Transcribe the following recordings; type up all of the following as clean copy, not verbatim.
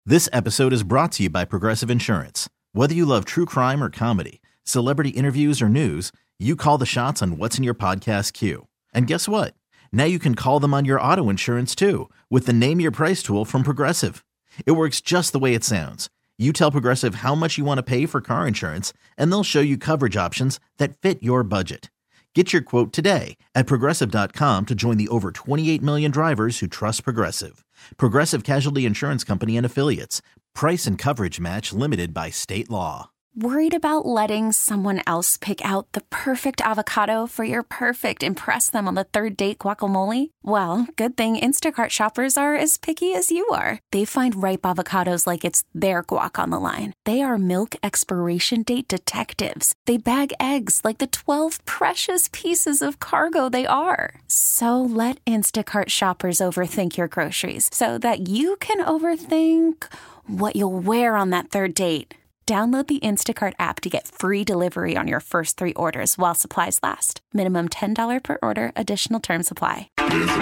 This episode is brought to you by Progressive Insurance. Whether you love true crime or comedy, celebrity interviews or news, you call the shots on what's in your podcast queue. And guess what? Now you can call them on your auto insurance too with the Name Your Price tool from Progressive. It works just the way it sounds. You tell Progressive how much you want to pay for car insurance, and they'll show you coverage options that fit your budget. Get your quote today at Progressive.com to join the over 28 million drivers who trust Progressive. Progressive Casualty Insurance Company and Affiliates. Price and coverage match limited by state law. Worried about letting someone else pick out the perfect avocado for your perfect impress them on the third date guacamole? Well, good thing Instacart shoppers are as picky as you are. They find ripe avocados like it's their guac on the line. They are milk expiration date detectives. They bag eggs like the 12 precious pieces of cargo they are. So let Instacart shoppers overthink your groceries so that you can overthink what you'll wear on that third date. Download the Instacart app to get free delivery on your first 3 orders while supplies last. Minimum $10 per order. Additional terms apply.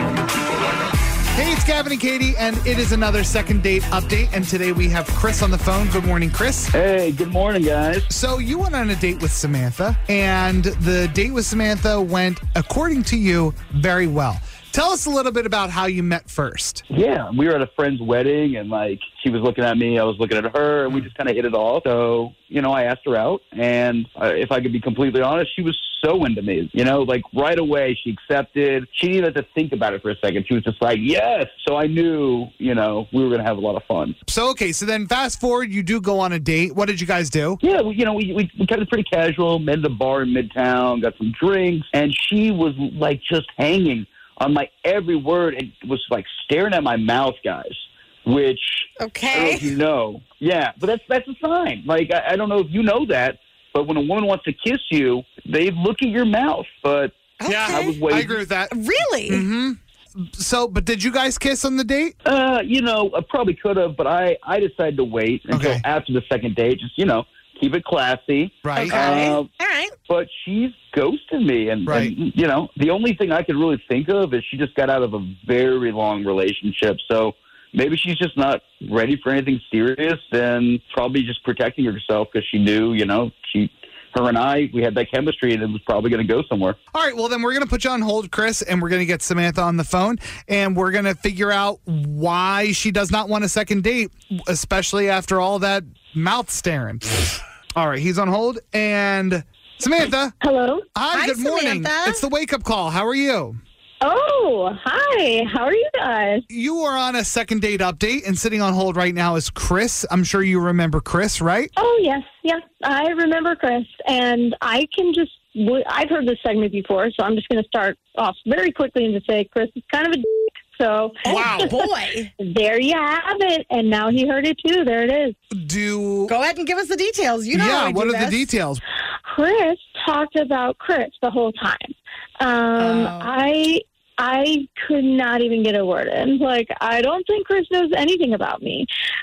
Hey, it's Gavin and Katie, and it is another second date update. And today we have Chris on the phone. Good morning, Chris. Hey, good morning, guys. So you went on a date with Samantha, and the date with Samantha went, according to you, very well. Tell us a little bit about how you met first. Yeah, we were at a friend's wedding, and she was looking at me, I was looking at her, and we just kind of hit it off. So, I asked her out, and if I could be completely honest, she was so into me. Right away she accepted. She didn't even have to think about it for a second. She was just like, yes. So I knew, we were going to have a lot of fun. So then fast forward, you do go on a date. What did you guys do? Yeah, we kept it pretty casual, met at a bar in Midtown, got some drinks, and she was just hanging on my every word and was staring at my mouth, guys, which okay. I don't know if you know. Yeah, but that's a sign. I don't know if you know that, but when a woman wants to kiss you, they look at your mouth. But okay. Yeah, I was waiting. I agree with that. Really? Mm-hmm. So, but did you guys kiss on the date? I probably could have, but I decided to wait until after the second date. Just, keep it classy. Right. Okay. All right. But she's ghosted me. And, the only thing I could really think of is she just got out of a very long relationship. So maybe she's just not ready for anything serious and probably just protecting herself because she knew, her and I, we had that chemistry and it was probably going to go somewhere. All right, well, then we're going to put you on hold, Chris, and we're going to get Samantha on the phone, and we're going to figure out why she does not want a second date, especially after all that mouth staring. All right, he's on hold, and Samantha. Hello. Hi, good morning. Samantha. It's the wake-up call. How are you? Oh, hi. How are you guys? You are on a second date update, and sitting on hold right now is Chris. I'm sure you remember Chris, right? Oh, yes. I remember Chris, and I've heard this segment before, so I'm just going to start off very quickly and just say Chris is kind of a dick. So, wow, boy. There you have it. And now he heard it too. There it is. Go ahead and give us the details. Yeah, what are the details? Chris talked about Chris the whole time. I could not even get a word in. I don't think Chris knows anything about me.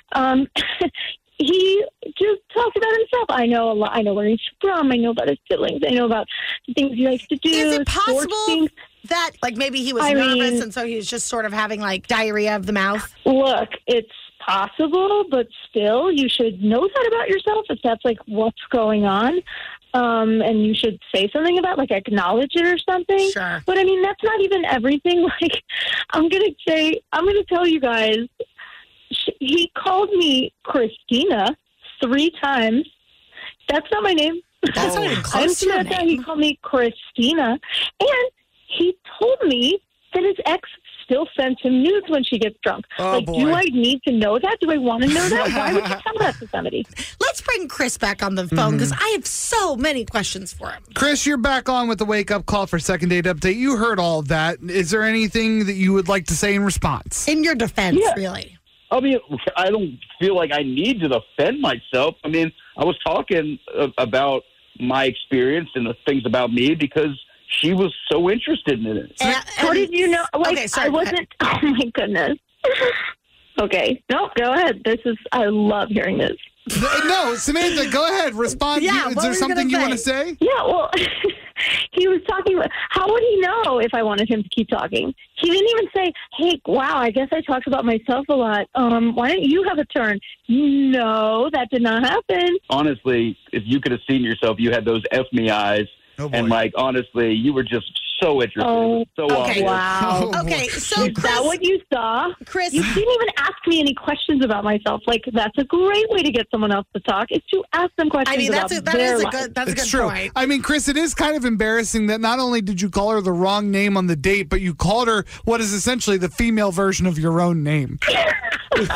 He just talks about himself. I know a lot. I know where he's from. I know about his siblings. I know about the things he likes to do. Is it possible that maybe he was nervous and so he was just sort of having diarrhea of the mouth? Look, it's possible, but still, you should know that about yourself if that's what's going on. And you should say something about acknowledge it or something. Sure. But that's not even everything. I'm going to tell you guys, he called me Christina 3 times. That's not my name. That's not even close to your name. He called me Christina. And he told me that his ex still sends him nudes when she gets drunk. Oh, boy. Do I need to know that? Do I want to know that? Why would you tell that to somebody? Let's bring Chris back on the phone because I have so many questions for him. Chris, you're back on with the wake-up call for second date update. You heard all of that. Is there anything that you would like to say in response? In your defense, really. I mean, I don't feel like I need to defend myself. I mean, I was talking about my experience and the things about me because she was so interested in it. How did you know? Okay, sorry, I wasn't. Oh my goodness. Okay, no, go ahead. I love hearing this. No, Samantha, go ahead. Respond. Yeah, Is there something you want to say? Yeah, well, He was talking. How would he know if I wanted him to keep talking? He didn't even say, "Hey, wow, I guess I talked about myself a lot. Why don't you have a turn?" No, that did not happen. Honestly, if you could have seen yourself, you had those F me eyes. Oh, boy. And, like, honestly, you were just so interested. It was so obvious. Wow. Okay, so Is that what you saw? Chris, You didn't even ask me any questions about myself. Like, that's a great way to get someone else to talk, is to ask them questions I mean, about that their is a life. good, that's a It's good true. point. I mean, Chris, it is kind of embarrassing that not only did you call her the wrong name on the date, but you called her what is essentially the female version of your own name. Can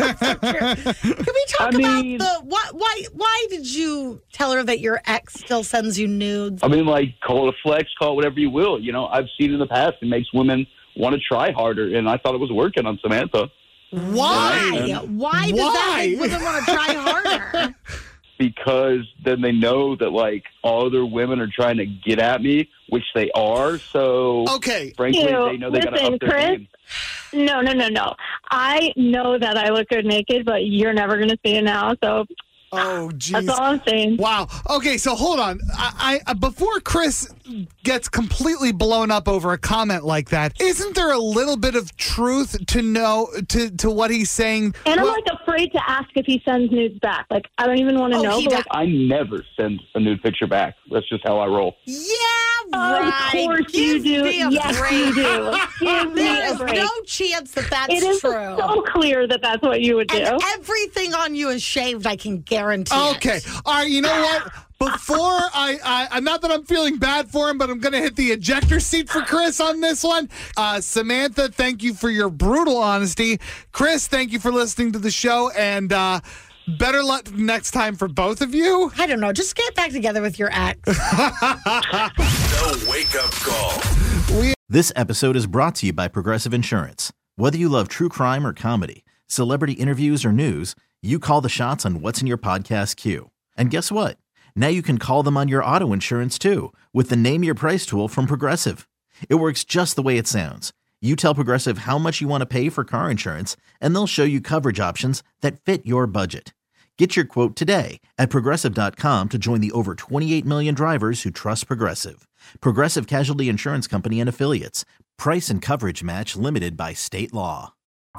we talk about why did you tell her that your ex still sends you nudes? I mean, like, call it a flex, call it whatever you will. You know, I've seen in the past it makes women want to try harder, and I thought it was working on Samantha. Why? Why does that make women want to try harder? Because then they know that, like, all other women are trying to get at me, which they are. So, Okay. frankly, Ew, they know they got to listen, up their Chris, game. No. I know that I look good naked, but you're never going to see it now. So Oh, geez. that's all I'm saying. Wow. Okay, so hold on. I before Chris gets completely blown up over a comment like that, isn't there a little bit of truth to know to what he's saying? And I'm Well, like afraid to ask if he sends nudes back. Like, I don't even want to know. he But, like, I never send a nude picture back. That's just how I roll. Yeah, right. Of course you Give do. me a Yes, break. you do. Give me There a is break. no chance that that's It is true. so clear that that's what you would do. And everything on you is shaved, I can guarantee okay. it. All right, you know what? Before I not that I'm feeling bad for him, but I'm going to hit the ejector seat for Chris on this one. Samantha, thank you for your brutal honesty. Chris, thank you for listening to the show, and better luck next time for both of you. I don't know. Just get back together with your ex. The Wake Up Call. This episode is brought to you by Progressive Insurance. Whether you love true crime or comedy, celebrity interviews or news, you call the shots on what's in your podcast queue. And guess what? Now you can call them on your auto insurance too with the Name Your Price tool from Progressive. It works just the way it sounds. You tell Progressive how much you want to pay for car insurance, and they'll show you coverage options that fit your budget. Get your quote today at Progressive.com to join the over 28 million drivers who trust Progressive. Progressive Casualty Insurance Company and Affiliates. Price and coverage match limited by state law.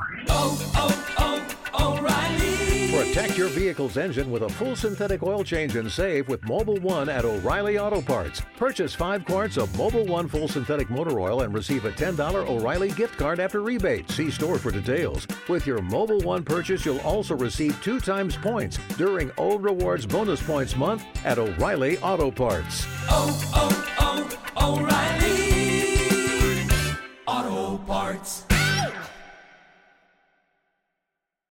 Protect your vehicle's engine with a full synthetic oil change and save with Mobil 1 at O'Reilly Auto Parts. Purchase 5 quarts of Mobil 1 full synthetic motor oil and receive a $10 O'Reilly gift card after rebate. See store for details. With your Mobil 1 purchase, you'll also receive 2 times points during O Rewards Bonus Points Month at O'Reilly Auto Parts.